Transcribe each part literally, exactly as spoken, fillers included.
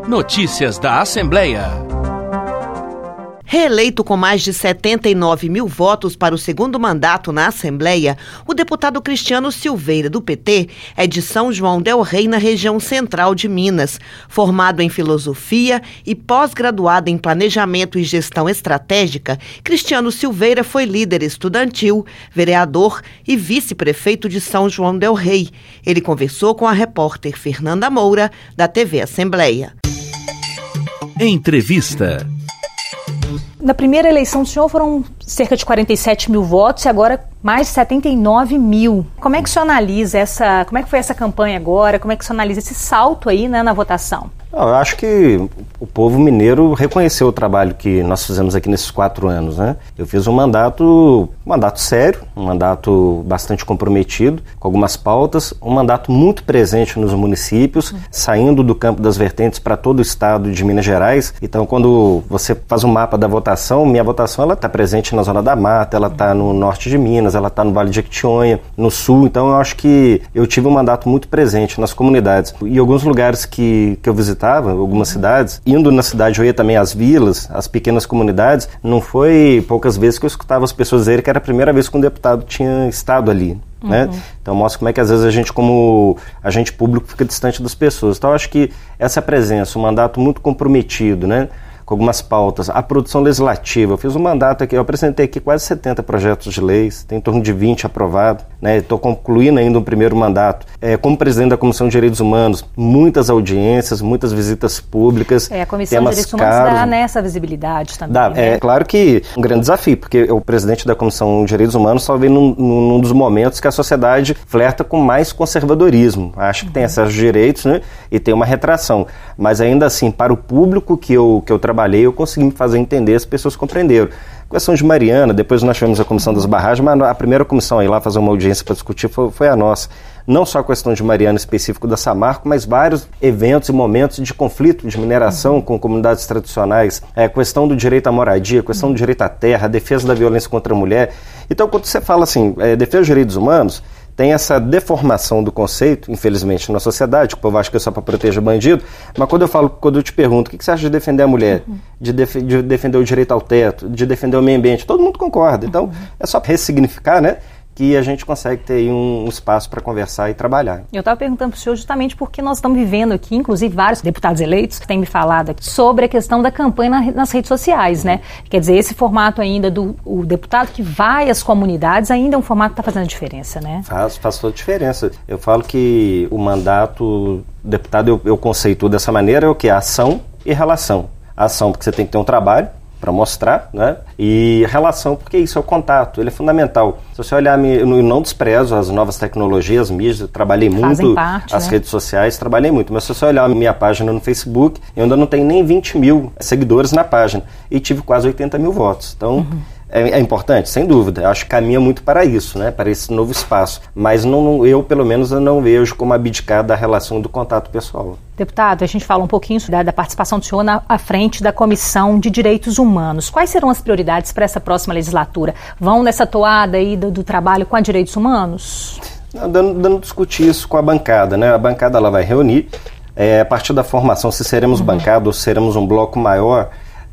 Notícias da Assembleia. Reeleito com mais de setenta e nove mil votos para o segundo mandato na Assembleia, o deputado Cristiano Silveira, do P T, é de São João del Rei, na região central de Minas. Formado em filosofia e pós-graduado em planejamento e gestão estratégica, Cristiano Silveira foi líder estudantil, vereador e vice-prefeito de São João del Rei. Ele conversou com a repórter Fernanda Moura, da T V Assembleia. Entrevista. Na primeira eleição do senhor foram cerca de quarenta e sete mil votos e agora mais de setenta e nove mil. Como é que o senhor analisa essa, como é que foi essa campanha agora? Como é que o senhor analisa esse salto aí, né, na votação? Eu acho que o povo mineiro reconheceu o trabalho que nós fizemos aqui nesses quatro anos, né? Eu fiz um mandato, um mandato sério, um mandato bastante comprometido, com algumas pautas, um mandato muito presente nos municípios, uhum. saindo do campo das vertentes para todo o estado de Minas Gerais. Então, quando você faz um mapa da votação, minha votação ela está presente na Zona da Mata, ela está no norte de Minas, ela está no Vale de Jequitinhonha, no sul. Então, eu acho que eu tive um mandato muito presente nas comunidades. E alguns lugares que, que eu visitei, algumas cidades, indo na cidade eu ia também às vilas, às pequenas comunidades, não foi poucas vezes que eu escutava as pessoas dizerem que era a primeira vez que um deputado tinha estado ali. Uhum. Né? Então mostra como é que às vezes a gente, como agente público, fica distante das pessoas. Então eu acho que essa presença, um mandato muito comprometido, né? Com algumas pautas, a produção legislativa. Eu fiz um mandato aqui, eu apresentei aqui quase setenta projetos de leis, tem em torno de vinte aprovados, né? Estou concluindo ainda um primeiro mandato. É, como presidente da Comissão de Direitos Humanos, muitas audiências, muitas visitas públicas. É, a Comissão de Direitos Humanos dá né, essa visibilidade também. Dá, né? É claro que um grande desafio, porque o presidente da Comissão de Direitos Humanos só vem num, num dos momentos que a sociedade flerta com mais conservadorismo. Acha que uhum. tem acesso aos direitos, né? E tem uma retração. Mas ainda assim, para o público que eu, que eu trabalho, eu consegui me fazer entender, as pessoas compreenderam. A questão de Mariana, depois nós tivemos a comissão das barragens, mas a primeira comissão a ir lá fazer uma audiência para discutir foi, foi a nossa. Não só a questão de Mariana específico da Samarco, mas vários eventos e momentos de conflito de mineração uhum. com comunidades tradicionais, é, a questão do direito à moradia, a questão do direito à terra, a defesa da violência contra a mulher. Então, quando você fala assim, é, defesa dos direitos humanos, tem essa deformação do conceito, infelizmente, na sociedade, que o povo acha que é só para proteger bandido, mas quando eu falo, quando eu te pergunto, o que você acha de defender a mulher, uhum. de, def- de defender o direito ao teto, de defender o meio ambiente, todo mundo concorda. Então, uhum. é só ressignificar, né? Que a gente consegue ter aí um, um espaço para conversar e trabalhar. Eu estava perguntando para o senhor justamente porque nós estamos vivendo aqui, inclusive vários deputados eleitos que têm me falado aqui sobre a questão da campanha na, nas redes sociais, né? Quer dizer, esse formato ainda do o deputado que vai às comunidades ainda é um formato que está fazendo diferença, né? Faz, faz toda a diferença. Eu falo que o mandato deputado, eu, eu conceituo dessa maneira, é o que? Ação e relação. Ação porque você tem que ter um trabalho para mostrar, né? E relação, porque isso é o contato, ele é fundamental. Se você olhar, eu não desprezo as novas tecnologias, as mídias, eu trabalhei Fazem muito, parte, as né? redes sociais, trabalhei muito, mas se você olhar a minha página no Facebook, eu ainda não tenho nem vinte mil seguidores na página, e tive quase oitenta mil votos, então... Uhum. É, é importante, sem dúvida. Eu acho que caminha muito para isso, né? Para esse novo espaço. Mas não, não, eu, pelo menos, eu não vejo como abdicar da relação do contato pessoal. Deputado, a gente fala um pouquinho da, da participação do senhor na à frente da Comissão de Direitos Humanos. Quais serão as prioridades para essa próxima legislatura? Vão nessa toada aí do, do trabalho com a direitos humanos? Não, dando, dando discutir isso com a bancada, né? A bancada ela vai reunir. É, a partir da formação, se seremos uhum. bancada ou seremos um bloco maior...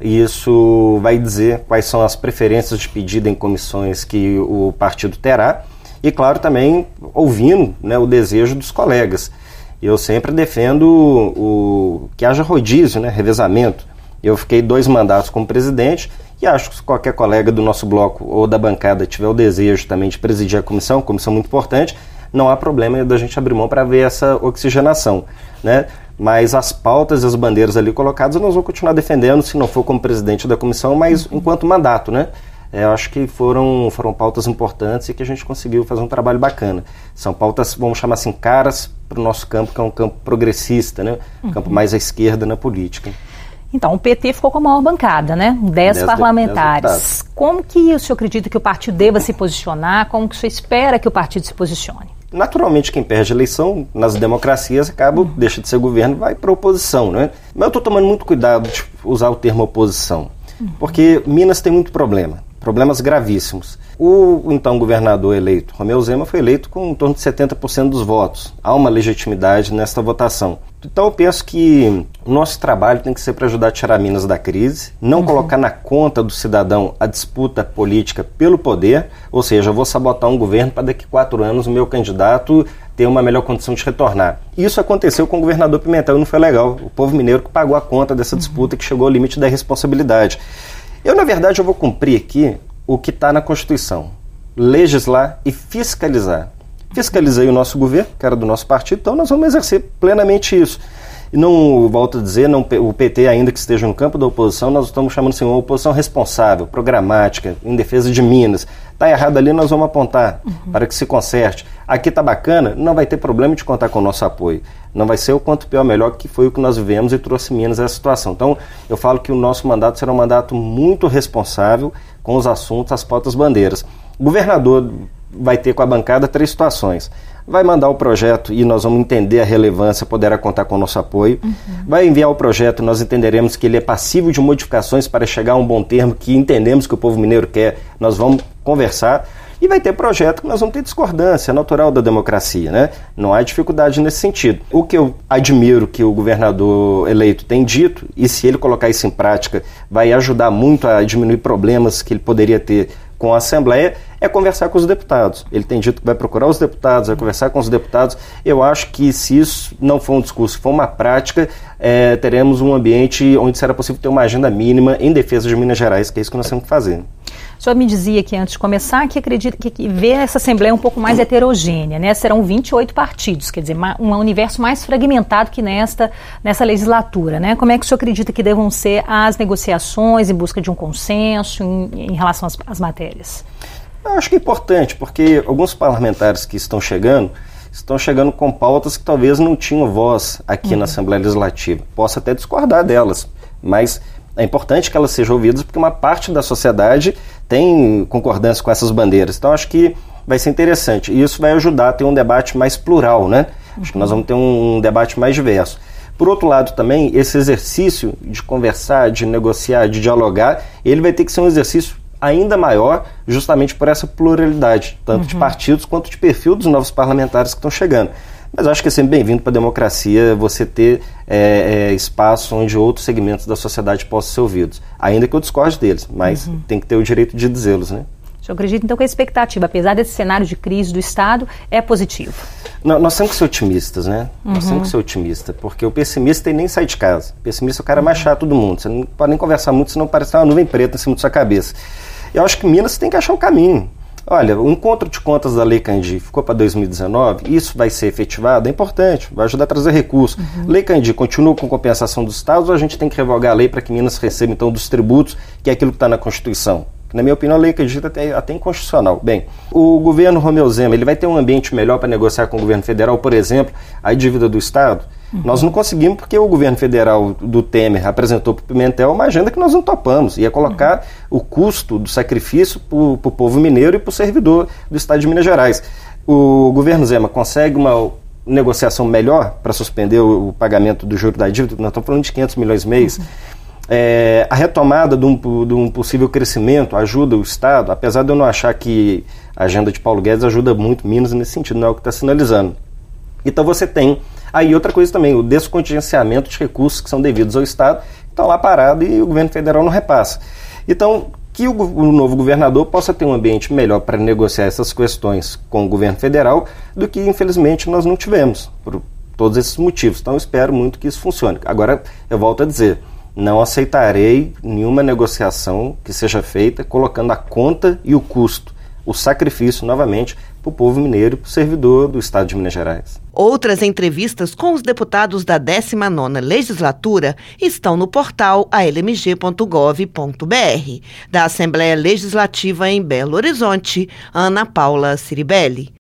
Isso vai dizer quais são as preferências de pedido em comissões que o partido terá e, claro, também ouvindo, né, o desejo dos colegas. Eu sempre defendo o, que haja rodízio, né, revezamento. Eu fiquei dois mandatos como presidente e acho que se qualquer colega do nosso bloco ou da bancada tiver o desejo também de presidir a comissão, comissão muito importante, não há problema da gente abrir mão para ver essa oxigenação, né? Mas as pautas e as bandeiras ali colocadas nós vamos continuar defendendo, se não for como presidente da comissão, mas enquanto mandato, né? É, eu acho que foram, foram pautas importantes e que a gente conseguiu fazer um trabalho bacana. São pautas, vamos chamar assim, caras para o nosso campo, que é um campo progressista, né? Um uhum. campo mais à esquerda na política. Então, o P T ficou com a maior bancada, né? Dez, dez parlamentares. Dez Como que o senhor acredita que o partido deva se posicionar? Como que o senhor espera que o partido se posicione? Naturalmente, quem perde a eleição nas democracias acaba, uhum. deixa de ser governo e vai para a oposição, né? Mas eu estou tomando muito cuidado de usar o termo oposição, uhum. porque Minas tem muito problema, problemas gravíssimos. O então governador eleito, Romeu Zema, foi eleito com em torno de setenta por cento dos votos. Há uma legitimidade nesta votação. Então eu penso que o nosso trabalho tem que ser para ajudar a tirar Minas da crise, não uhum. colocar na conta do cidadão a disputa política pelo poder, ou seja, eu vou sabotar um governo para daqui a quatro anos o meu candidato ter uma melhor condição de retornar. Isso aconteceu com o governador Pimentel e não foi legal. O povo mineiro que pagou a conta dessa disputa, que chegou ao limite da responsabilidade. Eu, na verdade, eu vou cumprir aqui o que está na Constituição. Legislar e fiscalizar. Fiscalizei o nosso governo, que era do nosso partido, então nós vamos exercer plenamente isso. E não, volto a dizer, não, o P T, ainda que esteja no campo da oposição, nós estamos chamando assim, uma oposição responsável, programática, em defesa de Minas. Está errado ali, nós vamos apontar uhum. para que se conserte. Aqui está bacana, não vai ter problema de contar com o nosso apoio. Não vai ser o quanto pior melhor, que foi o que nós vivemos e trouxe Minas a essa situação. Então, eu falo que o nosso mandato será um mandato muito responsável com os assuntos, as pautas bandeiras. O governador vai ter com a bancada três situações. Vai mandar o projeto e nós vamos entender a relevância, poderá contar com o nosso apoio. Uhum. Vai enviar o projeto e nós entenderemos que ele é passível de modificações para chegar a um bom termo que entendemos que o povo mineiro quer. Nós vamos conversar. E vai ter projeto que nós vamos ter discordância, natural da democracia, né? Não há dificuldade nesse sentido. O que eu admiro que o governador eleito tem dito, e se ele colocar isso em prática, vai ajudar muito a diminuir problemas que ele poderia ter com a Assembleia, é conversar com os deputados. Ele tem dito que vai procurar os deputados, vai conversar com os deputados. Eu acho que se isso não for um discurso, for uma prática, é, teremos um ambiente onde será possível ter uma agenda mínima em defesa de Minas Gerais, que é isso que nós temos que fazer. O senhor me dizia aqui antes de começar que acredita que, que vê essa Assembleia um pouco mais heterogênea, né? Serão vinte e oito partidos, quer dizer, um universo mais fragmentado que nesta, nessa legislatura, né? Como é que o senhor acredita que devam ser as negociações em busca de um consenso em, em relação às, às matérias? Eu acho que é importante, porque alguns parlamentares que estão chegando, estão chegando com pautas que talvez não tinham voz aqui uhum. na Assembleia Legislativa. Posso até discordar delas, mas é importante que elas sejam ouvidas porque uma parte da sociedade tem concordância com essas bandeiras. Então acho que vai ser interessante e isso vai ajudar a ter um debate mais plural, né? Uhum. Acho que nós vamos ter um, um debate mais diverso. Por outro lado também, esse exercício de conversar, de negociar, de dialogar, ele vai ter que ser um exercício ainda maior, justamente por essa pluralidade, tanto uhum. de partidos quanto de perfil dos novos parlamentares que estão chegando. Mas eu acho que é sempre bem-vindo para a democracia você ter é, é, espaço onde outros segmentos da sociedade possam ser ouvidos. Ainda que eu discorde deles, mas uhum. tem que ter o direito de dizê-los, né? Eu acredito, então, que a expectativa, apesar desse cenário de crise do Estado, é positivo. Não, nós temos que ser otimistas, né? Uhum. Nós temos que ser otimistas, porque o pessimista nem sai de casa. O pessimista é o cara mais chato do mundo. Você não pode nem conversar muito, senão parece uma nuvem preta em cima da sua cabeça. Eu acho que Minas tem que achar o caminho. Olha, o encontro de contas da Lei Candir ficou para dois mil e dezenove, isso vai ser efetivado, é importante, vai ajudar a trazer recursos. Uhum. Lei Candir continua com compensação dos estados ou a gente tem que revogar a lei para que Minas receba, então, dos tributos, que é aquilo que está na Constituição? Na minha opinião, a Lei Candir é até, até inconstitucional. Bem, o governo Romeu Zema, ele vai ter um ambiente melhor para negociar com o governo federal, por exemplo, a dívida do Estado? Uhum. Nós não conseguimos porque o governo federal do Temer apresentou para o Pimentel uma agenda que nós não topamos. Ia colocar uhum. o custo do sacrifício para o povo mineiro e para o servidor do Estado de Minas Gerais. O governo Zema consegue uma negociação melhor para suspender o, o pagamento do juro da dívida? Nós estamos falando de quinhentos milhões mês. Uhum. É, a retomada de um, de um possível crescimento ajuda o Estado, apesar de eu não achar que a agenda de Paulo Guedes ajuda muito Minas nesse sentido, não é o que está sinalizando. Então você tem aí outra coisa também, o descontingenciamento de recursos que são devidos ao Estado, estão lá parados e o governo federal não repassa. Então, que o, o novo governador possa ter um ambiente melhor para negociar essas questões com o governo federal do que, infelizmente, nós não tivemos, por todos esses motivos. Então, eu espero muito que isso funcione. Agora, eu volto a dizer, não aceitarei nenhuma negociação que seja feita colocando a conta e o custo, o sacrifício, novamente, para o povo mineiro e para o servidor do Estado de Minas Gerais. Outras entrevistas com os deputados da décima nona Legislatura estão no portal a l m g ponto gov ponto b r. Da Assembleia Legislativa em Belo Horizonte, Ana Paula Ciribelli.